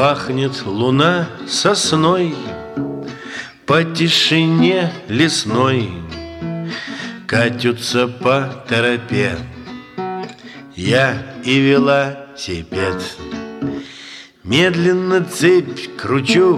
Пахнет луна сосной, по тишине лесной катятся по тропе я и велосипед. Медленно цепь кручу,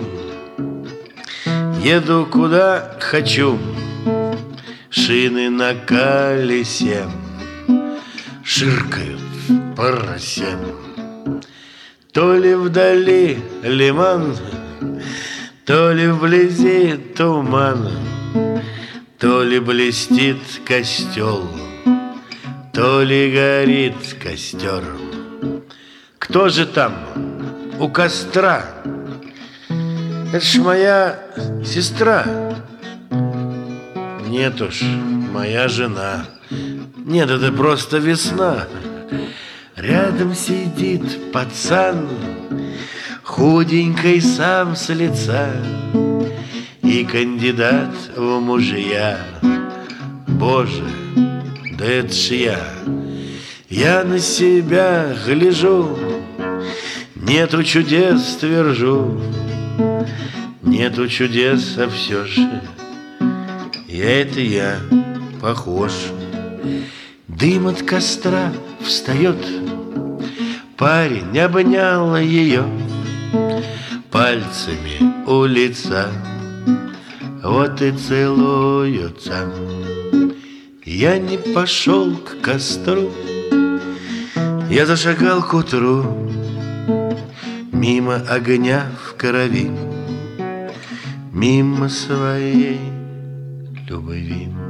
еду куда хочу. Шины на колесе ширкают по росе. То ли вдали лиман, то ли вблизи туман, то ли блестит костел, то ли горит костер. Кто же там у костра? Это ж моя сестра. Нет уж, моя жена. Нет, это просто весна. Рядом сидит пацан, худенький сам с лица, и кандидат в мужья. Боже, да это ж я на себя гляжу, нету чудес, твержу, нету чудес, а все же это я похож. Дым от костра встает, парень обнял ее пальцами у лица, вот и целуются. Я не пошел к костру, я зашагал к утру, мимо огня в крови, мимо своей любви.